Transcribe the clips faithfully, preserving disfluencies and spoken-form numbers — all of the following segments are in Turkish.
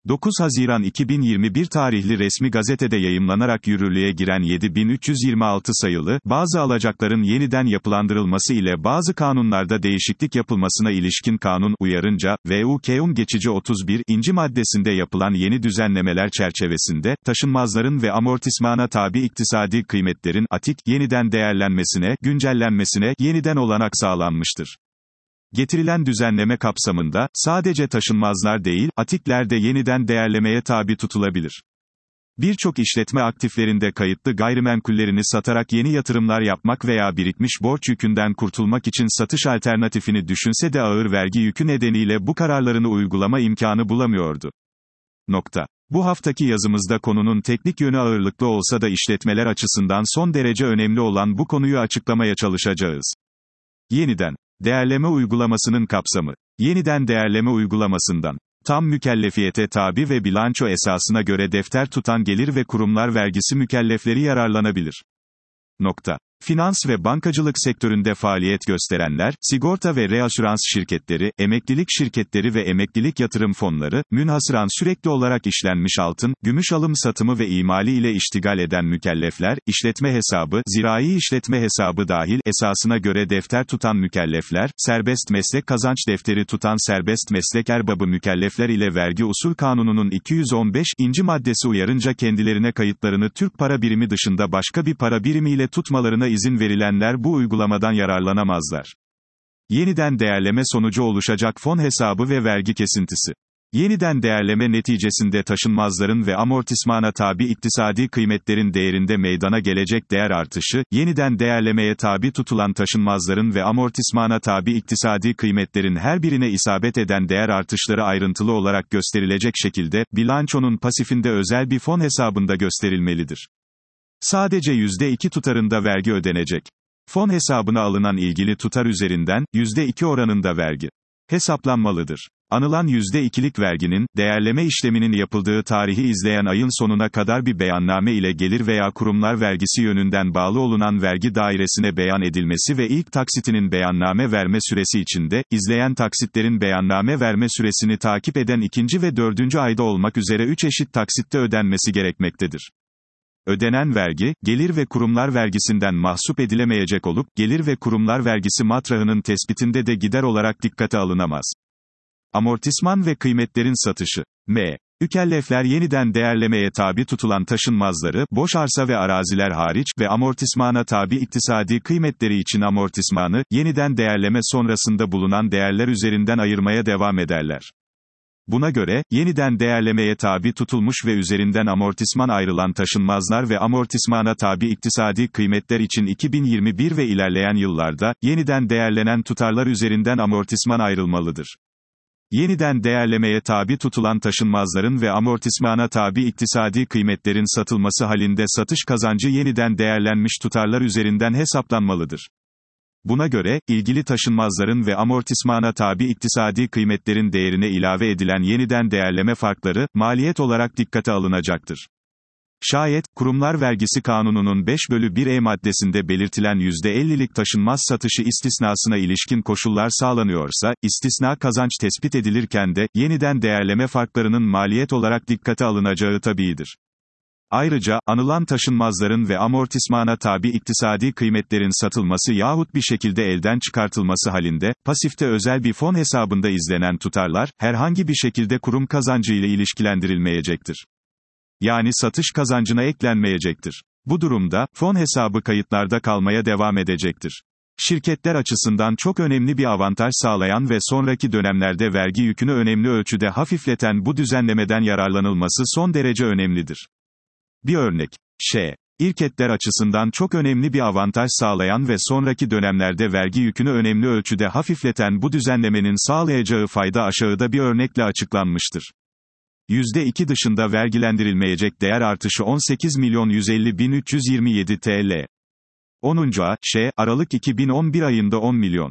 dokuz Haziran iki bin yirmi bir tarihli resmi gazetede yayımlanarak yürürlüğe giren yedi bin üç yüz yirmi altı sayılı, bazı alacakların yeniden yapılandırılması ile bazı kanunlarda değişiklik yapılmasına ilişkin kanun uyarınca, V U K U M geçici otuz bir. inci maddesinde yapılan yeni düzenlemeler çerçevesinde, taşınmazların ve amortismana tabi iktisadi kıymetlerin, atik, yeniden değerlenmesine, güncellenmesine, yeniden olanak sağlanmıştır. Getirilen düzenleme kapsamında, sadece taşınmazlar değil, atikler de yeniden değerlemeye tabi tutulabilir. Birçok işletme aktiflerinde kayıtlı gayrimenkullerini satarak yeni yatırımlar yapmak veya birikmiş borç yükünden kurtulmak için satış alternatifini düşünse de ağır vergi yükü nedeniyle bu kararlarını uygulama imkanı bulamıyordu. Nokta. Bu haftaki yazımızda konunun teknik yönü ağırlıklı olsa da işletmeler açısından son derece önemli olan bu konuyu açıklamaya çalışacağız. Yeniden değerleme uygulamasının kapsamı. Yeniden değerleme uygulamasından tam mükellefiyete tabi ve bilanço esasına göre defter tutan gelir ve kurumlar vergisi mükellefleri yararlanabilir. Nokta. Finans ve bankacılık sektöründe faaliyet gösterenler, sigorta ve reasürans şirketleri, emeklilik şirketleri ve emeklilik yatırım fonları, münhasıran sürekli olarak işlenmiş altın, gümüş alım satımı ve imali ile iştigal eden mükellefler, işletme hesabı, zirai işletme hesabı dahil, esasına göre defter tutan mükellefler, serbest meslek kazanç defteri tutan serbest meslek erbabı mükellefler ile vergi usul kanununun iki yüz on beş. inci maddesi uyarınca kendilerine kayıtlarını Türk para birimi dışında başka bir para birimiyle tutmalarına izin verilenler bu uygulamadan yararlanamazlar. Yeniden değerleme sonucu oluşacak fon hesabı ve vergi kesintisi. Yeniden değerleme neticesinde taşınmazların ve amortismana tabi iktisadi kıymetlerin değerinde meydana gelecek değer artışı, yeniden değerlemeye tabi tutulan taşınmazların ve amortismana tabi iktisadi kıymetlerin her birine isabet eden değer artışları ayrıntılı olarak gösterilecek şekilde, bilançonun pasifinde özel bir fon hesabında gösterilmelidir. Sadece yüzde iki tutarında vergi ödenecek. Fon hesabına alınan ilgili tutar üzerinden, yüzde iki oranında vergi hesaplanmalıdır. Anılan yüzde ikilik verginin, değerleme işleminin yapıldığı tarihi izleyen ayın sonuna kadar bir beyanname ile gelir veya kurumlar vergisi yönünden bağlı olunan vergi dairesine beyan edilmesi ve ilk taksitinin beyanname verme süresi içinde, izleyen taksitlerin beyanname verme süresini takip eden ikinci ve dördüncü ayda olmak üzere üç eşit taksitte ödenmesi gerekmektedir. Ödenen vergi, gelir ve kurumlar vergisinden mahsup edilemeyecek olup, gelir ve kurumlar vergisi matrahının tespitinde de gider olarak dikkate alınamaz. Amortisman ve kıymetlerin satışı. M. Mükellefler yeniden değerlemeye tabi tutulan taşınmazları, boş arsa ve araziler hariç ve amortismana tabi iktisadi kıymetleri için amortismanı, yeniden değerleme sonrasında bulunan değerler üzerinden ayırmaya devam ederler. Buna göre, yeniden değerlemeye tabi tutulmuş ve üzerinden amortisman ayrılan taşınmazlar ve amortismana tabi iktisadi kıymetler için iki bin yirmi bir ve ilerleyen yıllarda, yeniden değerlenen tutarlar üzerinden amortisman ayrılmalıdır. Yeniden değerlemeye tabi tutulan taşınmazların ve amortismana tabi iktisadi kıymetlerin satılması halinde satış kazancı yeniden değerlenmiş tutarlar üzerinden hesaplanmalıdır. Buna göre, ilgili taşınmazların ve amortismana tabi iktisadi kıymetlerin değerine ilave edilen yeniden değerleme farkları, maliyet olarak dikkate alınacaktır. Şayet, kurumlar vergisi kanununun beş bölü bir E maddesinde belirtilen yüzde ellilik taşınmaz satışı istisnasına ilişkin koşullar sağlanıyorsa, istisna kazanç tespit edilirken de, yeniden değerleme farklarının maliyet olarak dikkate alınacağı tabiidir. Ayrıca, anılan taşınmazların ve amortismana tabi iktisadi kıymetlerin satılması yahut bir şekilde elden çıkartılması halinde, pasifte özel bir fon hesabında izlenen tutarlar, herhangi bir şekilde kurum kazancı ile ilişkilendirilmeyecektir. Yani satış kazancına eklenmeyecektir. Bu durumda, fon hesabı kayıtlarda kalmaya devam edecektir. Şirketler açısından çok önemli bir avantaj sağlayan ve sonraki dönemlerde vergi yükünü önemli ölçüde hafifleten bu düzenlemeden yararlanılması son derece önemlidir. Bir örnek. Ş. İrketler açısından çok önemli bir avantaj sağlayan ve sonraki dönemlerde vergi yükünü önemli ölçüde hafifleten bu düzenlemenin sağlayacağı fayda aşağıda bir örnekle açıklanmıştır. yüzde iki dışında vergilendirilmeyecek değer artışı on sekiz milyon yüz elli bin üç yüz yirmi yedi TL. onuncu A. Ş. Aralık iki bin on bir ayında on milyon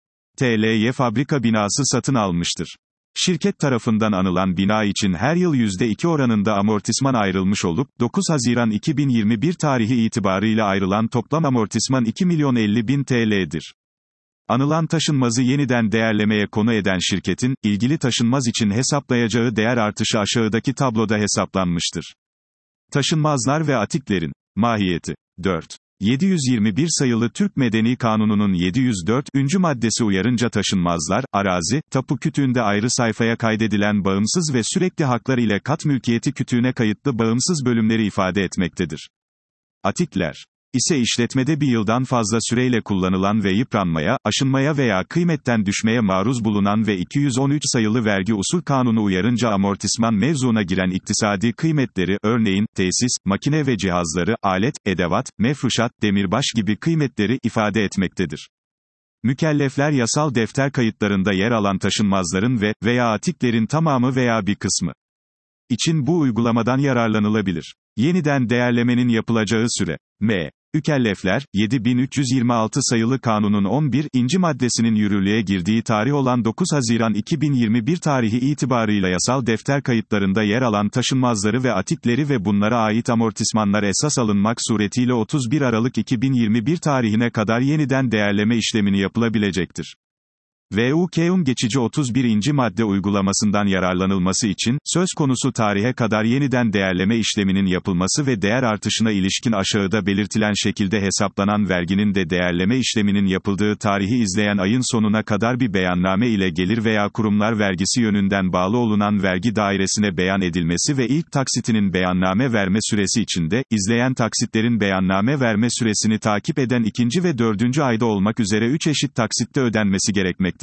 T L'ye fabrika binası satın almıştır. Şirket tarafından anılan bina için her yıl yüzde iki oranında amortisman ayrılmış olup, dokuz Haziran iki bin yirmi bir tarihi itibarıyla ayrılan toplam amortisman iki milyon elli bin TL'dir. Anılan taşınmazı yeniden değerlemeye konu eden şirketin, ilgili taşınmaz için hesaplayacağı değer artışı aşağıdaki tabloda hesaplanmıştır. Taşınmazlar ve atiklerin mahiyeti. dört. yedi yüz yirmi bir sayılı Türk Medeni Kanunu'nun yedi yüz dört. maddesi uyarınca taşınmazlar, arazi, tapu kütüğünde ayrı sayfaya kaydedilen bağımsız ve sürekli haklar ile kat mülkiyeti kütüğüne kayıtlı bağımsız bölümleri ifade etmektedir. Atikler ise işletmede bir yıldan fazla süreyle kullanılan ve yıpranmaya, aşınmaya veya kıymetten düşmeye maruz bulunan ve iki yüz on üç sayılı Vergi Usul Kanunu uyarınca amortisman mevzuuna giren iktisadi kıymetleri, örneğin, tesis, makine ve cihazları, alet, edevat, mefruşat, demirbaş gibi kıymetleri ifade etmektedir. Mükellefler yasal defter kayıtlarında yer alan taşınmazların ve veya atiklerin tamamı veya bir kısmı için bu uygulamadan yararlanılabilir. Yeniden değerlemenin yapılacağı süre. M. Mükellefler, yedi bin üç yüz yirmi altı sayılı kanunun on birinci maddesinin yürürlüğe girdiği tarih olan dokuz Haziran iki bin yirmi bir tarihi itibarıyla yasal defter kayıtlarında yer alan taşınmazları ve atikleri ve bunlara ait amortismanlar esas alınmak suretiyle otuz bir Aralık iki bin yirmi bir tarihine kadar yeniden değerleme işlemini yapılabilecektir. V U K'un geçici otuz birinci madde uygulamasından yararlanılması için, söz konusu tarihe kadar yeniden değerleme işleminin yapılması ve değer artışına ilişkin aşağıda belirtilen şekilde hesaplanan verginin de değerleme işleminin yapıldığı tarihi izleyen ayın sonuna kadar bir beyanname ile gelir veya kurumlar vergisi yönünden bağlı olunan vergi dairesine beyan edilmesi ve ilk taksitinin beyanname verme süresi içinde, izleyen taksitlerin beyanname verme süresini takip eden ikinci ve dördüncü ayda olmak üzere üç eşit taksitte ödenmesi gerekmektedir.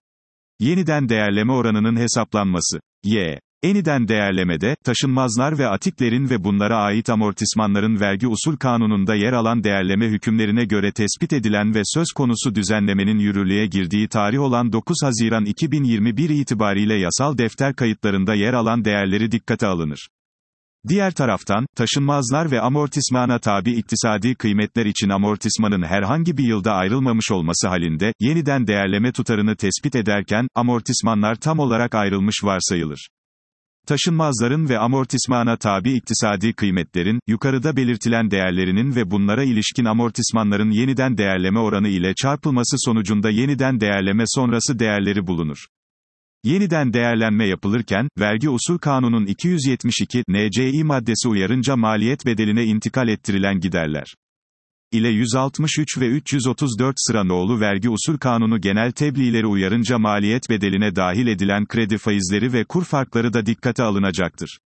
Yeniden değerleme oranının hesaplanması. Y. Yeniden değerlemede, taşınmazlar ve atiklerin ve bunlara ait amortismanların Vergi Usul Kanunu'nda yer alan değerleme hükümlerine göre tespit edilen ve söz konusu düzenlemenin yürürlüğe girdiği tarih olan dokuz Haziran iki bin yirmi bir itibariyle yasal defter kayıtlarında yer alan değerleri dikkate alınır. Diğer taraftan, taşınmazlar ve amortismana tabi iktisadi kıymetler için amortismanın herhangi bir yılda ayrılmamış olması halinde, yeniden değerleme tutarını tespit ederken, amortismanlar tam olarak ayrılmış varsayılır. Taşınmazların ve amortismana tabi iktisadi kıymetlerin, yukarıda belirtilen değerlerinin ve bunlara ilişkin amortismanların yeniden değerleme oranı ile çarpılması sonucunda yeniden değerleme sonrası değerleri bulunur. Yeniden değerlenme yapılırken, Vergi Usul Kanunu'nun iki yüz yetmiş iki N C İ maddesi uyarınca maliyet bedeline intikal ettirilen giderler ile yüz altmış üç ve üç yüz otuz dört sıra nolu Vergi Usul Kanunu genel tebliğleri uyarınca maliyet bedeline dahil edilen kredi faizleri ve kur farkları da dikkate alınacaktır.